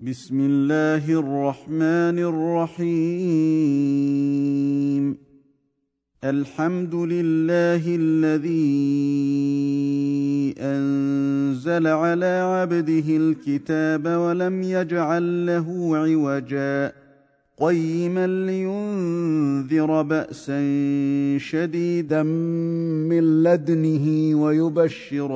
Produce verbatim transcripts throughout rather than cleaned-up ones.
بسم الله الرحمن الرحيم. الحمد لله الذي أنزل على عبده الكتاب ولم يجعل له عوجا قيما لينذر بأسا شديدا من لدنه ويبشر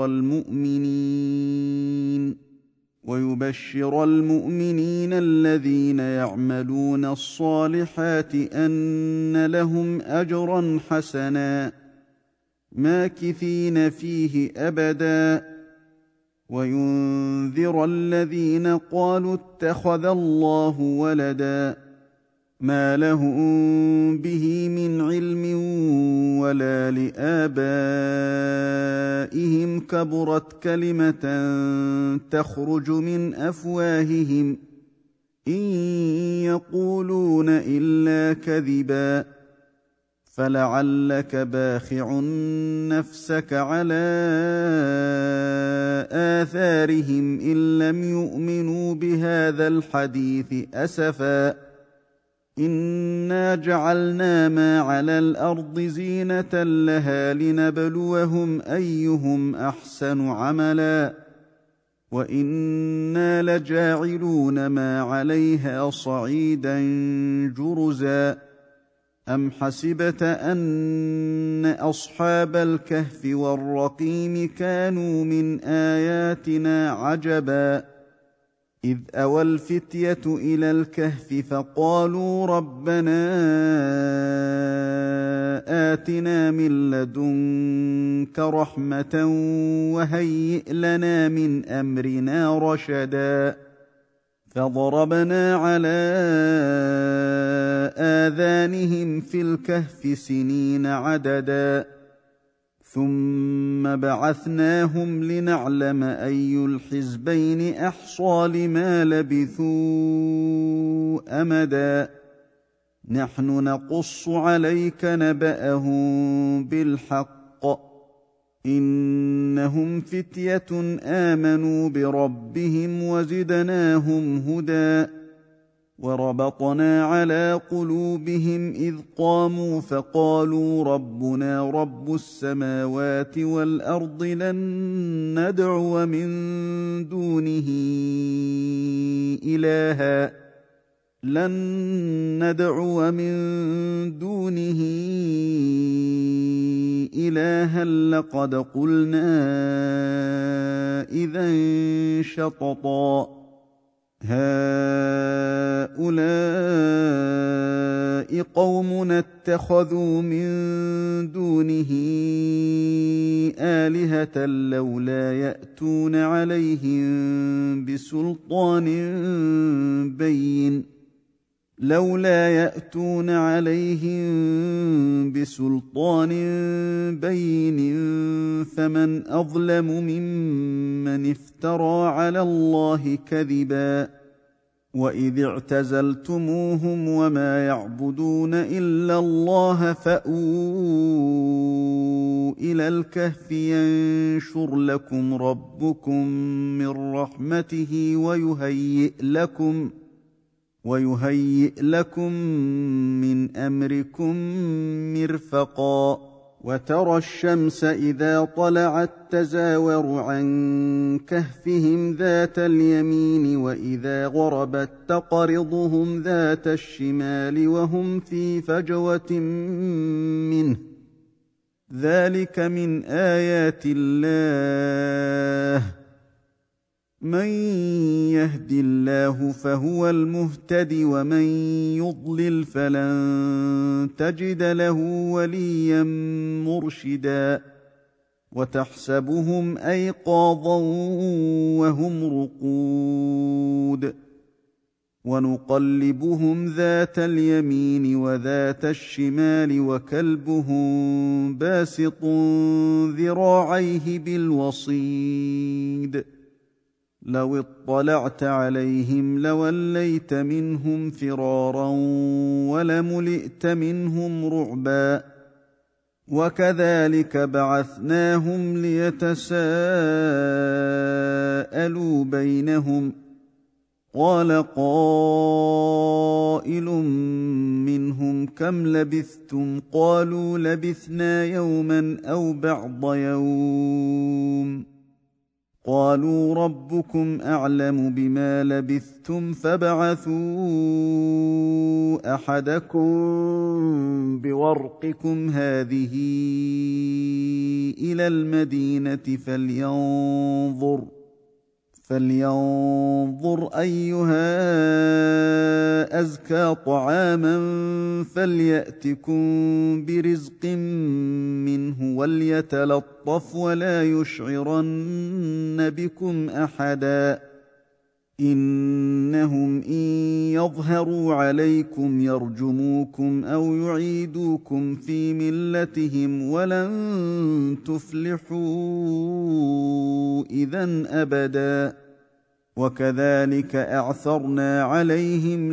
المؤمنين ويبشر المؤمنين الذين يعملون الصالحات أن لهم أجرا حسنا ماكثين فيه أبدا وينذر الذين قالوا اتخذ الله ولدا ما لهم به من علم ولا لآبائهم كبرت كلمة تخرج من أفواههم إن يقولون إلا كذبا فلعلك باخع نفسك على آثارهم إن لم يؤمنوا بهذا الحديث أسفا إنا جعلنا ما على الأرض زينة لها لنبلوهم أيهم أحسن عملا وإنا لجاعلون ما عليها صعيدا جرزا أم حسبت أن أصحاب الكهف والرقيم كانوا من آياتنا عجبا إذ أوى الفتية إلى الكهف فقالوا ربنا آتنا من لدنك رحمة وهيئ لنا من أمرنا رشدا فضربنا على آذانهم في الكهف سنين عددا ثم بعثناهم لنعلم أي الحزبين أحصى لما لبثوا أمدا نحن نقص عليك نبأهم بالحق إنهم فتية آمنوا بربهم وزدناهم هدى وربطنا على قلوبهم إذ قاموا فقالوا ربنا رب السماوات والأرض لن ندعو من دونه إلها لن ندعو من دونه إلها لقد قلنا إذا شططا هؤلاء قومنا اتخذوا من دونه آلهة لولا يأتون عليهم بسلطان بين لولا يأتون عليهم بسلطان بين فمن أظلم ممن افترى على الله كذبا وإذ اعتزلتموهم وما يعبدون إلا الله فأووا إلى الكهف ينشر لكم ربكم من رحمته ويهيئ لكم ويهيئ لكم من أمركم مرفقا وترى الشمس إذا طلعت تزاور عن كهفهم ذات اليمين وإذا غربت تقرضهم ذات الشمال وهم في فجوة منه ذلك من آيات الله من يهد الله فهو المهتد ومن يضلل فلن تجد له وليا مرشدا وتحسبهم أيقاظا وهم رقود ونقلبهم ذات اليمين وذات الشمال وكلبهم باسط ذراعيه بالوصيد لو اطلعت عليهم لوليت منهم فرارا ولملئت منهم رعبا وكذلك بعثناهم ليتساءلوا بينهم قال قائل منهم كم لبثتم قالوا لبثنا يوما أو بعض يوم قالوا ربكم أعلم بما لبثتم فابعثوا أحدكم بورقكم هذه إلى المدينة فلينظر فلينظر أيها أزكى طعاما فليأتكم برزق منه وليتلطف ولا يشعرن بكم أحدا إنهم إن يظهروا عليكم يرجموكم أو يعيدوكم في ملتهم ولن تفلحوا إذن أبدا وكذلك أعثرنا عليهم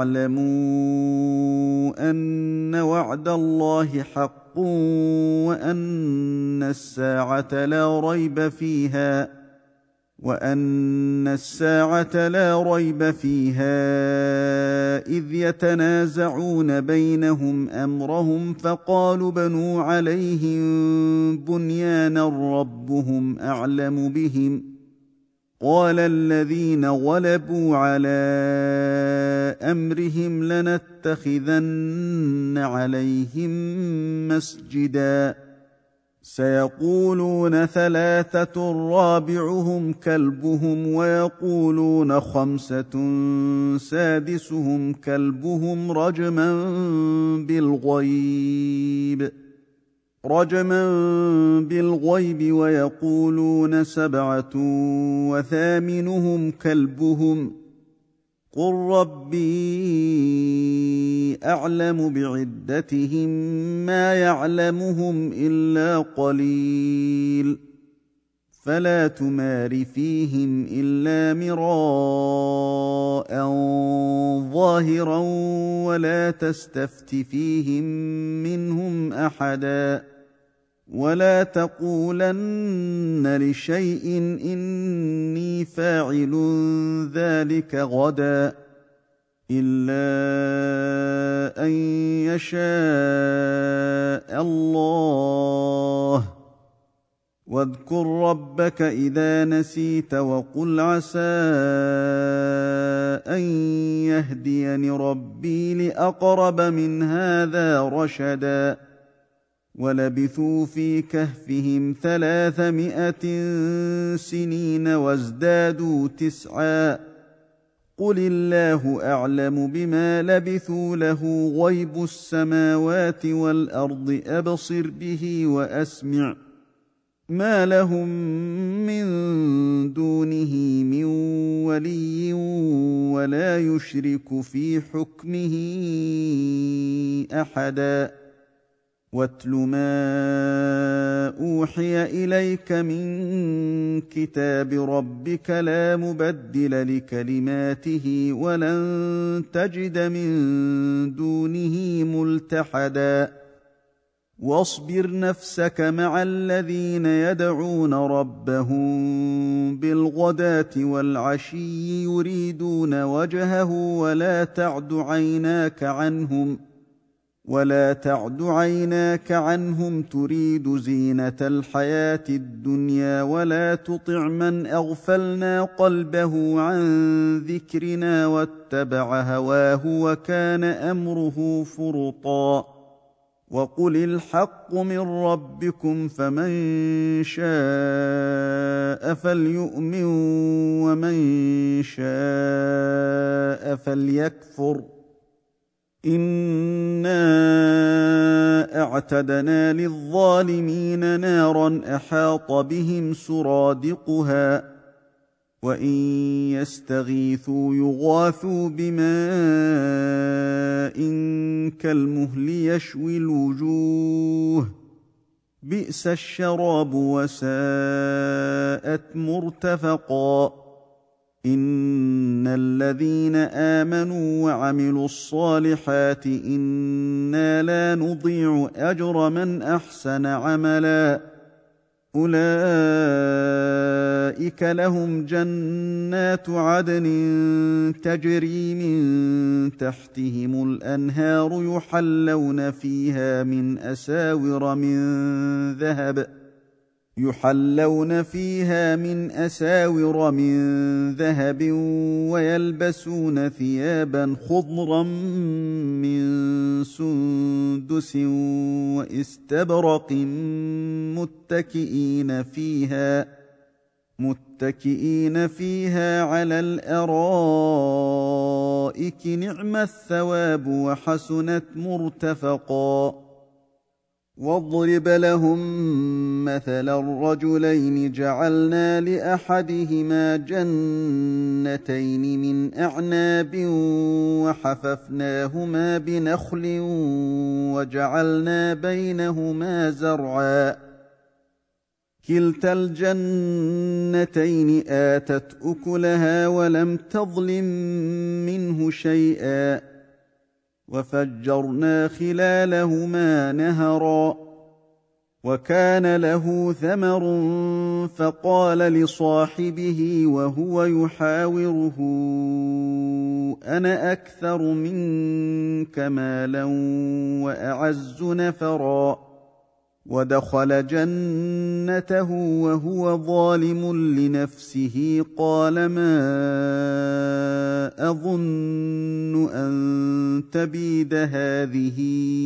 ليعلموا أن وعد الله حق وأن الساعة لا ريب فيها وأن الساعة لا ريب فيها إذ يتنازعون بينهم أمرهم فقالوا بنوا عليهم بنيانا ربهم أعلم بهم قال الذين غلبوا على أمرهم لنتخذن عليهم مسجدا سيقولون ثلاثة رابعهم كلبهم ويقولون خمسة سادسهم كلبهم رجما بالغيب رجما بالغيب ويقولون سبعة وثامنهم كلبهم قل ربي أعلم بعدتهم ما يعلمهم إلا قليل فلا تمار فيهم إلا مراء ظاهرا ولا تستفت فيهم منهم أحدا ولا تقولن لشيء إني فاعل ذلك غدا إلا أن يشاء الله واذكر ربك إذا نسيت وقل عسى أن يهديني ربي لأقرب من هذا رشدا ولبثوا في كهفهم ثلاثمائة سنين وازدادوا تسعا قل الله أعلم بما لبثوا له غيب السماوات والأرض أبصر به وأسمع ما لهم من دونه من ولي ولا يشرك في حكمه أحدا واتل ما أوحي إليك من كتاب ربك لا مبدل لكلماته ولن تجد من دونه ملتحدا واصبر نفسك مع الذين يدعون ربهم بالغداة والعشي يريدون وجهه ولا تعد عيناك عنهم ولا تعد عيناك عنهم تريد زينة الحياة الدنيا ولا تطع من أغفلنا قلبه عن ذكرنا واتبع هواه وكان أمره فرطا وقل الحق من ربكم فمن شاء فليؤمن ومن شاء فليكفر إنا أعتدنا للظالمين نارا أحاط بهم سرادقها وإن يستغيثوا يغاثوا بماء كالمهل يشوي الوجوه بئس الشراب وساءت مرتفقا إن الذين آمنوا وعملوا الصالحات إنا لا نضيع أجر من أحسن عملا أولئك لهم جنات عدن تجري من تحتهم الأنهار يحلون فيها من أساور من ذهب يحلون فيها من أساور من ذهب ويلبسون ثيابا خضرا من سندس واستبرق متكئين فيها متكئين فيها على الأرائك نعم الثواب وحسنت مرتفقا واضرب لهم مثلا الرجلين جعلنا لأحدهما جنتين من أعناب وحففناهما بنخل وجعلنا بينهما زرعا كلتا الجنتين آتت أكلها ولم تظلم منه شيئا وفجرنا خلالهما نهرا وكان له ثمر فقال لصاحبه وهو يحاوره أنا أكثر منك مالا وأعز نفرا ودخل جنته وهو ظالم لنفسه قال ما أظن أن تبيد هذه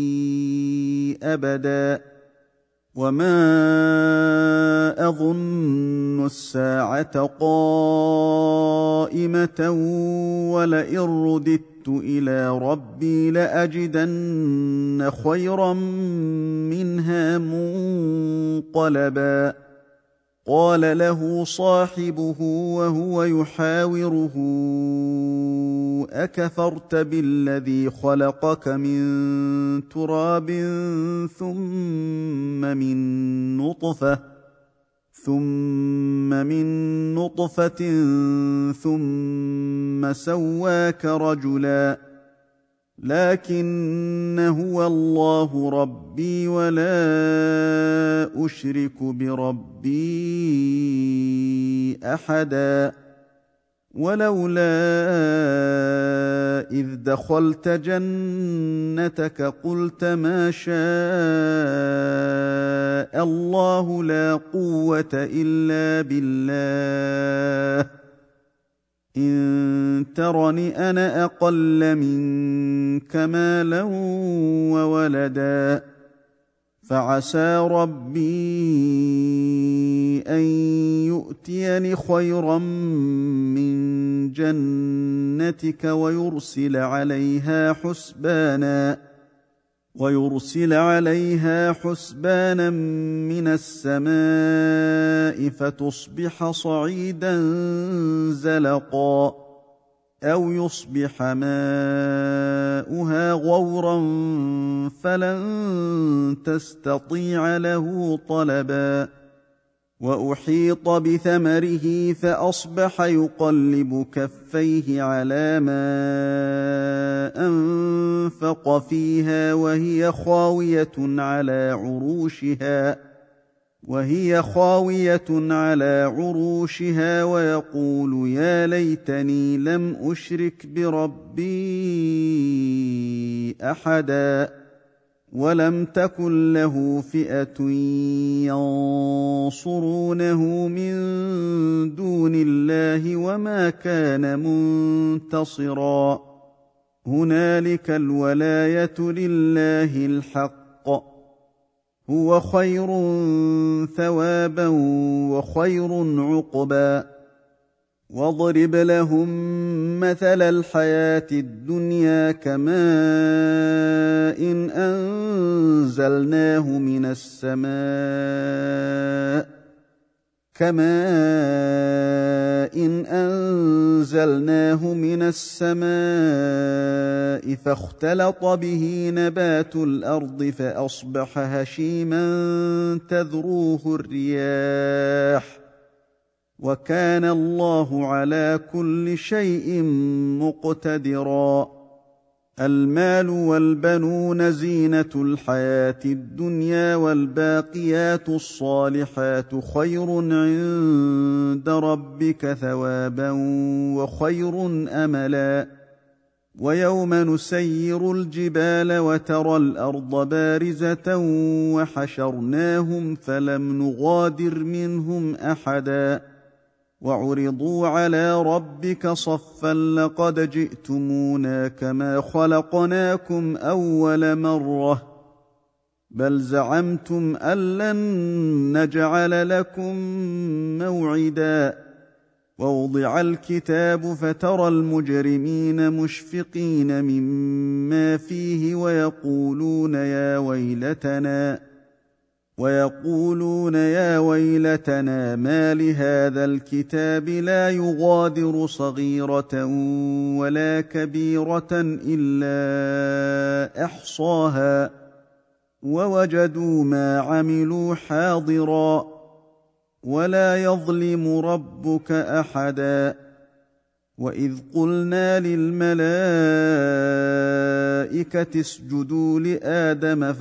أبدا وما أظن الساعة قائمة ولئن رددت إلى ربي لأجدن خيرا منها منقلبا قال له صاحبه وهو يحاوره أكفرت بالذي خلقك من تراب ثم من نطفة ثم من نطفة ثم سواك رجلا لكن هو الله ربي ولا أشرك بربي أحدا ولولا إذ دخلت جنتك قلت ما شاء الله لا قوة إلا بالله إن ترني أنا أقل منك مالا وولدا فعسى ربي أن يؤتيني خيرا من جنتك ويرسل عليها حسبانا ويرسل عليها حسبانا من السماء فتصبح صعيدا زلقا أو يصبح ماؤها غورا فلن تستطيع له طلبا وأحيط بثمره فأصبح يقلب كفيه على ما أنفق فيها وهي خاوية على عروشها وهي خاوية على عروشها ويقول يا ليتني لم أشرك بربي أحدا ولم تكن له فئة ينصرونه من دون الله وما كان منتصرا هنالك الولاية لله الحق هو خير ثوابا وخير عقبا واضرب لهم مثل الحياة الدنيا كماء إن أنزلناه من السماء كماء إن أنزلناه من السماء فاختلط به نبات الأرض فأصبح هشيما تذروه الرياح وكان الله على كل شيء مقتدرا المال والبنون زينة الحياة الدنيا والباقيات الصالحات خير عند ربك ثوابا وخير أملا ويوم نسير الجبال وترى الأرض بارزة وحشرناهم فلم نغادر منهم أحدا وعرضوا على ربك صفا لقد جئتمونا كما خلقناكم أول مرة بل زعمتم أن لن نجعل لكم موعدا ووضع الكتاب فترى المجرمين مشفقين مما فيه ويقولون يا ويلتنا ويقولون يا ويلتنا ما لهذا الكتاب لا يغادر صغيرة ولا كبيرة إلا أحصاها ووجدوا ما عملوا حاضرا ولا يظلم ربك أحدا وإذ قلنا للملائكة اسجدوا لآدم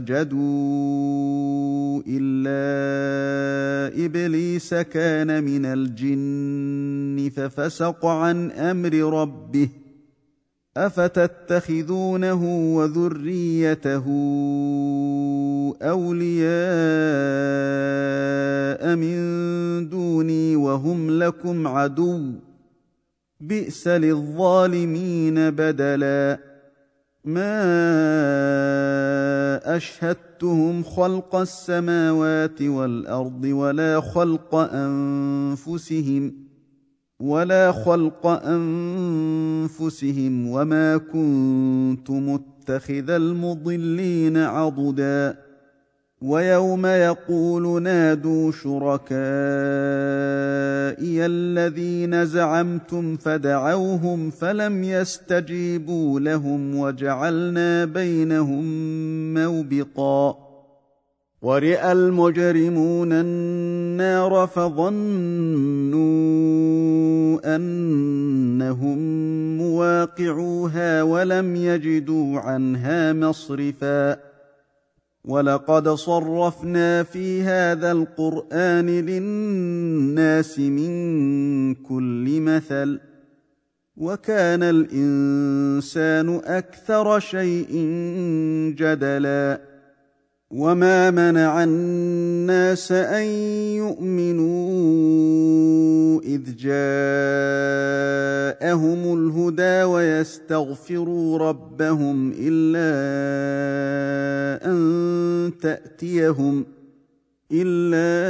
فسجدوا إلا إبليس كان من الجن ففسق عن أمر ربه أفتتخذونه وذريته أولياء من دوني وهم لكم عدو بئس للظالمين بدلا ما أشهدتهم خلق السماوات والأرض ولا خلق أنفسهم ولا خلق أنفسهم وما كنت متخذ المضلين عضدا ويوم يقول نادوا شركائي الذين زعمتم فدعوهم فلم يستجيبوا لهم وجعلنا بينهم موبقا ورئ المجرمون النار فظنوا أنهم مواقعوها ولم يجدوا عنها مصرفا ولقد صرفنا في هذا القرآن للناس من كل مثل وكان الإنسان أكثر شيء جدلا وما منع الناس أن يؤمنوا إذ جاءهم الهدى ويستغفروا ربهم إلا أن تأتيهم إلا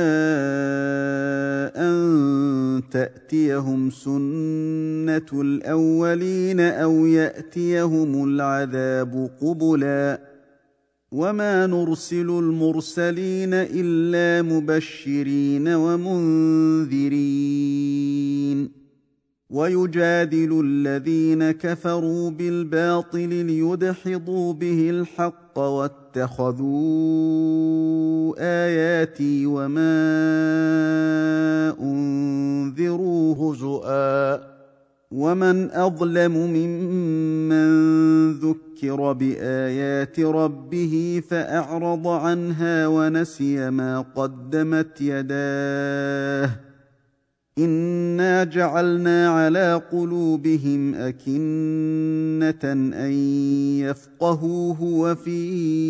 أن تأتيهم سنة الأولين أو يأتيهم العذاب قبلا وما نرسل المرسلين إلا مبشرين ومنذرين ويجادل الذين كفروا بالباطل ليدحضوا به الحق واتخذوا آياتي وما أنذروا هزؤا ومن أظلم ممن ذكر بآيات ربه فأعرض عنها ونسي ما قدمت يداه إنا جعلنا على قلوبهم أكنة أن يفقهوه وفي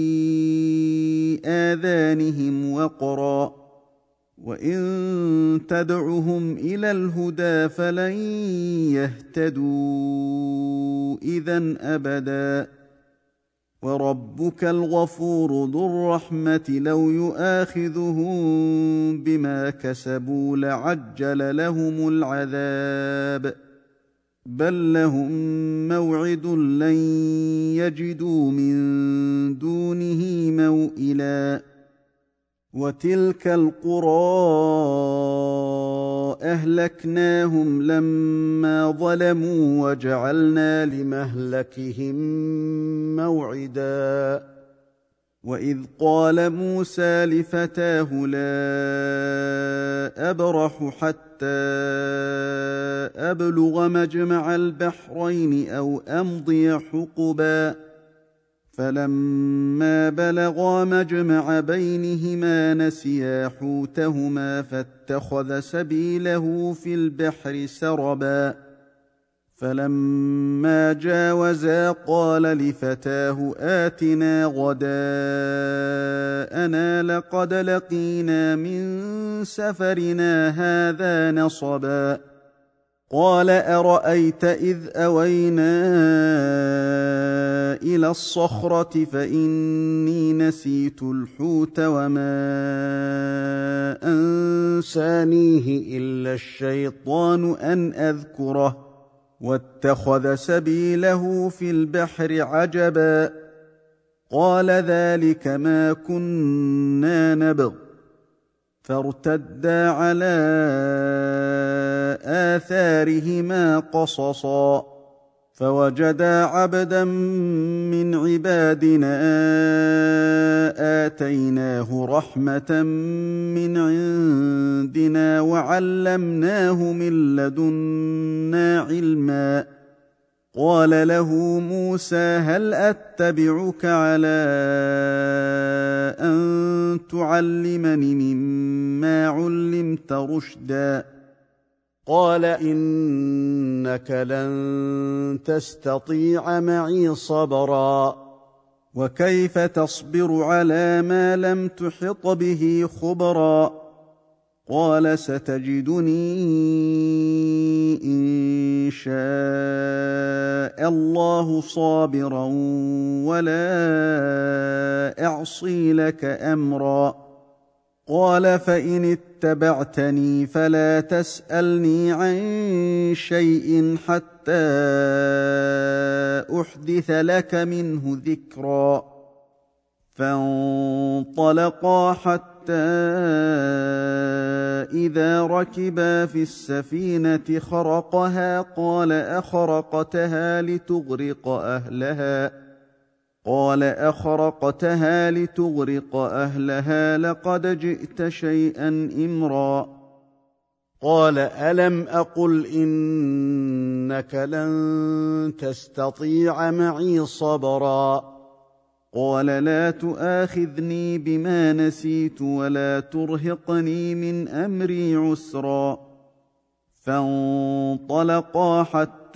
آذانهم وقرا وإن تدعهم إلى الهدى فلن يهتدوا إذن أبدا وربك الغفور ذو الرحمة لو يؤاخذهم بما كسبوا لعجل لهم العذاب بل لهم موعد لن يجدوا من دونه موئلا وتلك القرى أهلكناهم لما ظلموا وجعلنا لمهلكهم موعدا وإذ قال موسى لفتاه لا أبرح حتى أبلغ مجمع البحرين أو أمضي حقبا فلما بلغا مجمع بينهما نسيا حوتهما فاتخذ سبيله في البحر سربا فلما جاوزا قال لفتاه آتنا غداءنا لقد لقينا من سفرنا هذا نصبا قال أرأيت إذ أوينا إلى الصخرة فإني نسيت الحوت وما أنسانيه إلا الشيطان أن أذكره واتخذ سبيله في البحر عجبا قال ذلك ما كنا نبغ فارتدا على آثارهما قصصا فوجدا عبدا من عبادنا آتيناه رحمة من عندنا وعلمناه من لدنا علما قال له موسى هل أتبعك على أن تعلمني مما علمت رشدا قال إنك لن تستطيع معي صبرا وكيف تصبر على ما لم تحط به خبرا قال ستجدني إن شاء الله صابرا ولا أعصي لك أمرا قال فإن اتبعتني فلا تسألني عن شيء حتى أحدث لك منه ذكرا فانطلقا حتى إذا ركبا في السفينة خرقها قال أخرقتها لتغرق أهلها قال أخرقتها لتغرق أهلها لقد جئت شيئا إمرا قال ألم أقل إنك لن تستطيع معي صبرا قال لا تؤاخذني بما نسيت ولا ترهقني من أمري عسرا فانطلقا حتى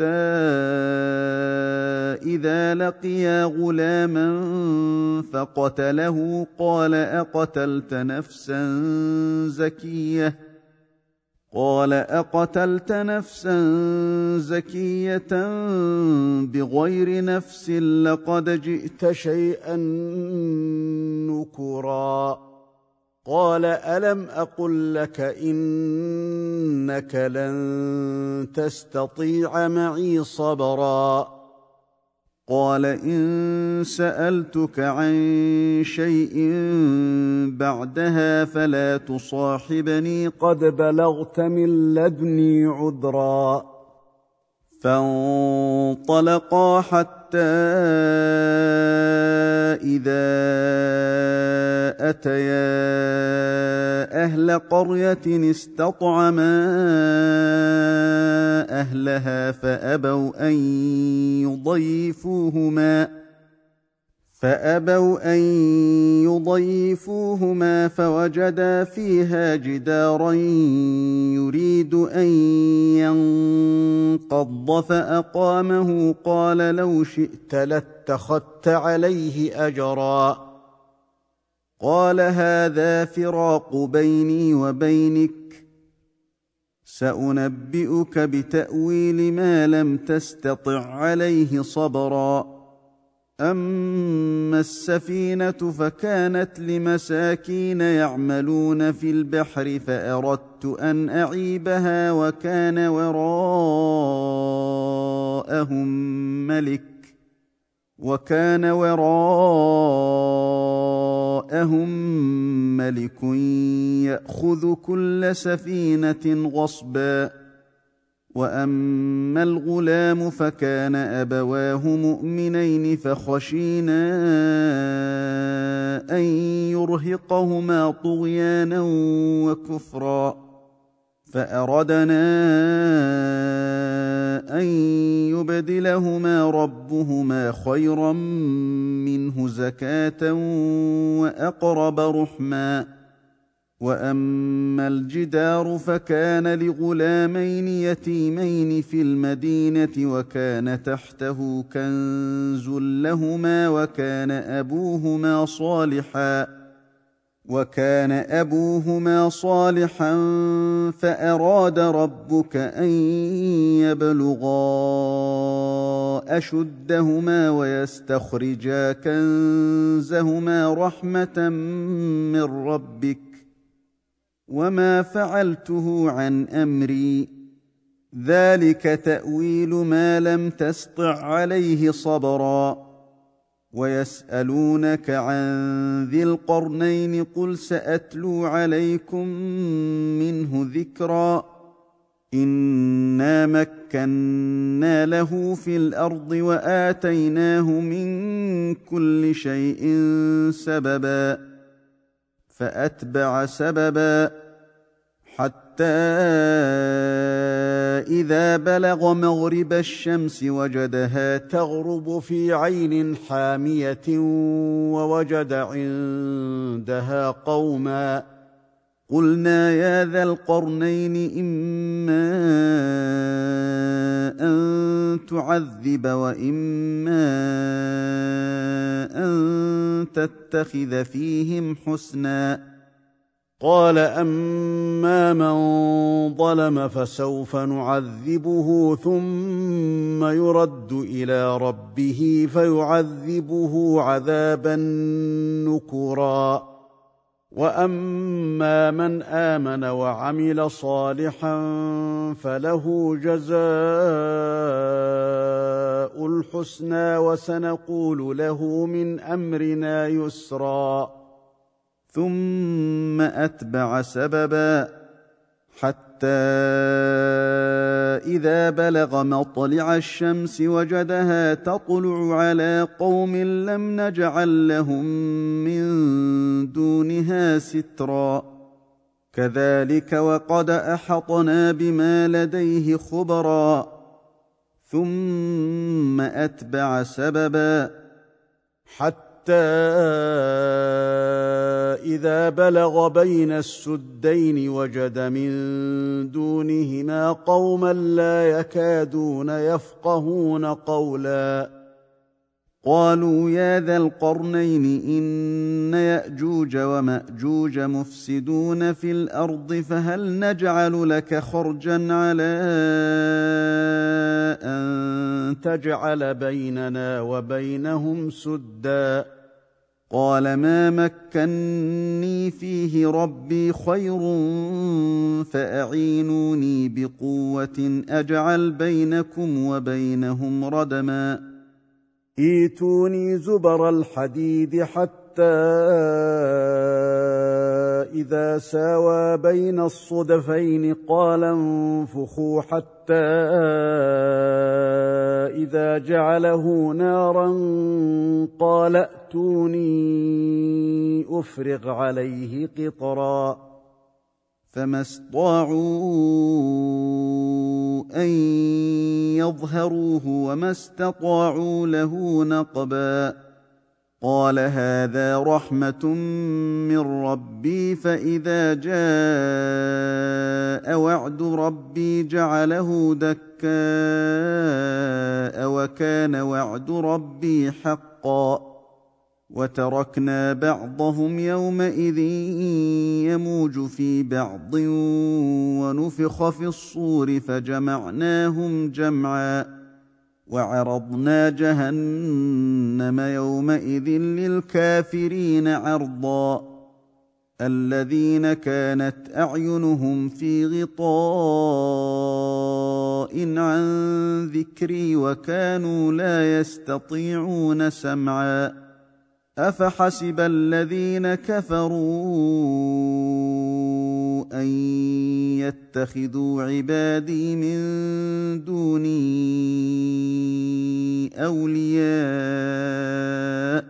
إذا لقيا غلاما فقتله قال أقتلت نفسا زكية قال أقتلت نفسا زكية بغير نفس لقد جئت شيئا نكرا قال ألم أقل لك إنك لن تستطيع معي صبرا قال إن سألتك عن شيء بعدها فلا تصاحبني قد بلغت من لدني عذرا فانطلقا حتى إذا أتيا أهل قرية استطعما أهلها فأبوا أن يضيفوهما فأبوا أن يضيفوهما فوجدا فيها جدارا يريد أن ينقض فأقامه قال لو شئت لاتخذت عليه أجرا قال هذا فراق بيني وبينك سأنبئك بتأويل ما لم تستطع عليه صبرا أما السفينة فكانت لمساكين يعملون في البحر فأردت أن أعيبها وكان وراءهم ملك وكان وراءهم ملك يأخذ كل سفينة غصبا وأما الغلام فكان أبواه مؤمنين فخشينا أن يرهقهما طغيانا وكفرا فأردنا أن يبدلهما ربهما خيرا منه زكاة وأقرب رحما وأما الجدار فكان لغلامين يتيمين في المدينة وكان تحته كنز لهما وكان أبوهما صالحا وكان أبوهما صالحا فأراد ربك أن يبلغا أشدهما ويستخرجا كنزهما رحمة من ربك وما فعلته عن أمري ذلك تأويل ما لم تسطع عليه صبرا ويسألونك عن ذي القرنين قل سأتلو عليكم منه ذكرا إنا مكنا له في الأرض وآتيناه من كل شيء سببا فأتبع سببا حتى إذا بلغ مغرب الشمس وجدها تغرب في عين حامية ووجد عندها قوما قلنا يا ذا القرنين إما أن تعذب وإما أن تتخذ فيهم حسنا قال أما من ظلم فسوف نعذبه ثم يرد إلى ربه فيعذبه عذابا نكرا وأما من آمن وعمل صالحا فله جزاء الحسنى وسنقول له من أمرنا يسرا ثم أتبع سببا حتى إذا بلغ مطلع الشمس وجدها تطلع على قوم لم نجعل لهم من دونها سترا كذلك وقد أحطنا بما لديه خبرا ثم أتبع سببا حتى إذا بلغ بين السدين وجد من دونهما قوما لا يكادون يفقهون قولا قالوا يا ذا القرنين إن يأجوج ومأجوج مفسدون في الأرض فهل نجعل لك خرجا على أن تجعل بيننا وبينهم سدا قال ما مكني فيه ربي خير فأعينوني بقوة أجعل بينكم وبينهم ردما ايتوني زبر الحديد حتى إذا ساوى بين الصدفين قال انفخوا حتى إذا جعله نارا قال ائتوني أفرغ عليه قطرا فما استطاعوا أن يظهروه وما استطاعوا له نقبا قال هذا رحمة من ربي فإذا جاء وعد ربي جعله دكاء وكان وعد ربي حقا وتركنا بعضهم يومئذ يموج في بعض ونفخ في الصور فجمعناهم جمعا وعرضنا جهنم يومئذ للكافرين عرضا الذين كانت أعينهم في غطاء عن ذكري وكانوا لا يستطيعون سمعا أفحسب الذين كفروا أن يتخذوا عبادي من دوني أولياء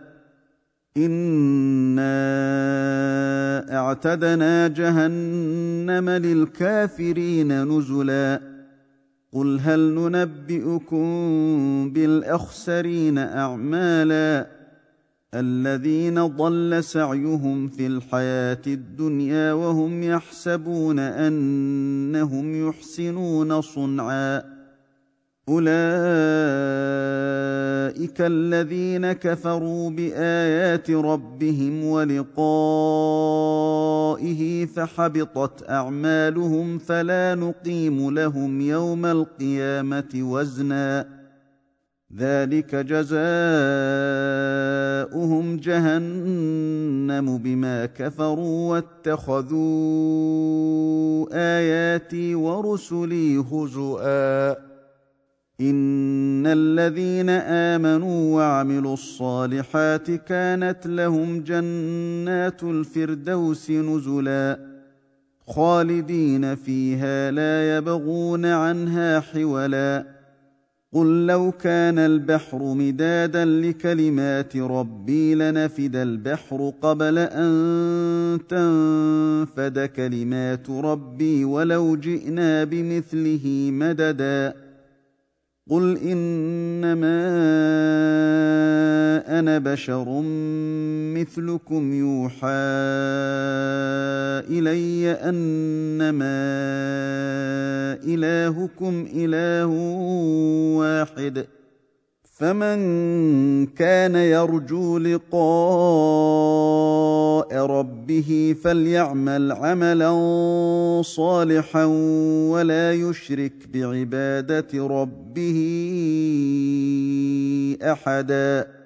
إنا أعتدنا جهنم للكافرين نزلا قل هل ننبئكم بالأخسرين أعمالا الذين ضل سعيهم في الحياة الدنيا وهم يحسبون أنهم يحسنون صنعا أولئك الذين كفروا بآيات ربهم ولقائه فحبطت أعمالهم فلا نقيم لهم يوم القيامة وزنا ذلك جزاؤهم جهنم بما كفروا واتخذوا آياتي ورسلي هزؤا إن الذين آمنوا وعملوا الصالحات كانت لهم جنات الفردوس نزلا خالدين فيها لا يبغون عنها حولا قل لو كان البحر مدادا لكلمات ربي لنفد البحر قبل أن تنفد كلمات ربي ولو جئنا بمثله مددا قل إنما أنا بشر مثلكم يوحى إلي أنما إلهكم إله واحد فمن كان يرجو لقاء ربه فليعمل عملا صالحا ولا يشرك بعبادة ربه أحدا.